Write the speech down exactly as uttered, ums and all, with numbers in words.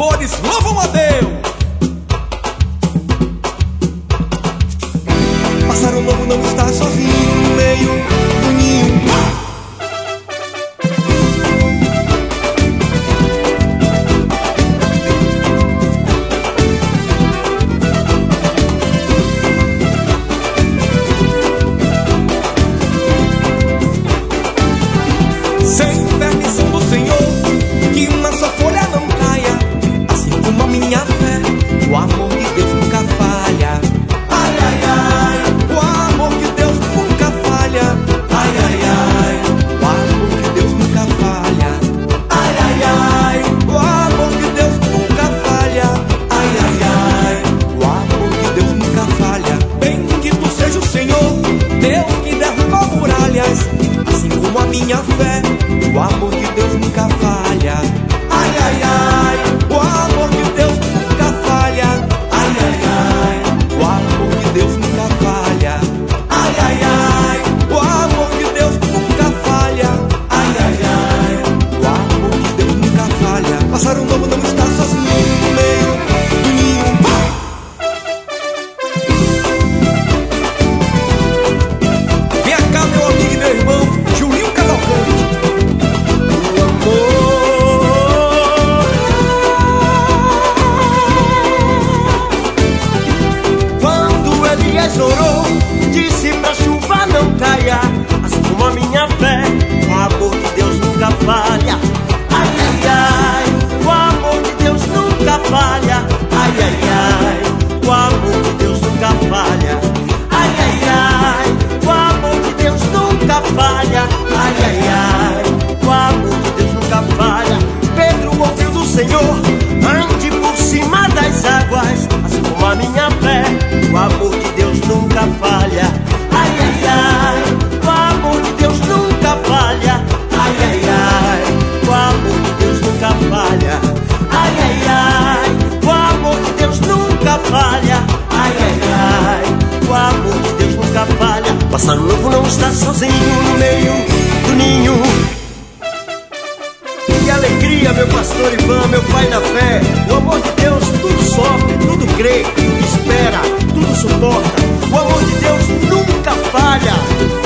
tambores louvam a Deus. Pássaro novo não está sozinho no meio do ninho. Sem permissão do Senhor, que na sua folha não caia, assim como a minha fé, o amor de Deus nunca falha. Ai, ai, ai, o amor de Deus nunca falha. Ai, ai, ai, o amor de Deus nunca falha. Ai, ai, ai, o amor de Deus nunca falha. Ai, ai, ai, o amor de Deus nunca falha. Bendito seja o Senhor, Deus que derruba muralhas, assim como a minha fé, o amor de Deus nunca falha. Ai, ai, ai, o amor de Deus nunca falha. Ai, ai, ai, o amor de Deus nunca falha. Ai, ai, ai, o amor de Deus nunca falha. Ai, ai, ai, o amor de Deus nunca falha. Pássaro novo não está sozinho no meio do ninho. Vem cá, meu amigo e meu irmão, Julinho Cavalcante. Orou, disse pra chuva não caia, assim como a minha fé, o amor de Deus nunca falha. Ai, ai, ai, o amor de Deus nunca falha. Ai, ai, ai, o amor de Deus nunca falha. Ai, ai, ai, o amor de Deus nunca falha. Ai, ai, ai, o amor de Deus nunca falha. Pedro ouviu do Senhor, ande por cima das águas, assim como a minha fé, o amor de Deus nunca falha. Ai, ai, ai, o amor de Deus nunca falha. Ai, ai, ai, o amor de Deus nunca falha. Ai, ai, ai, o amor de Deus nunca falha. Ai, ai, ai, o amor de Deus nunca falha. Pássaro novo não está sozinho no meio do ninho. Que alegria, meu pastor Ivan, meu pai na fé. O amor de Deus tudo sofre, tudo crê, tudo espera, tudo suporta. O amor de Deus nunca falha.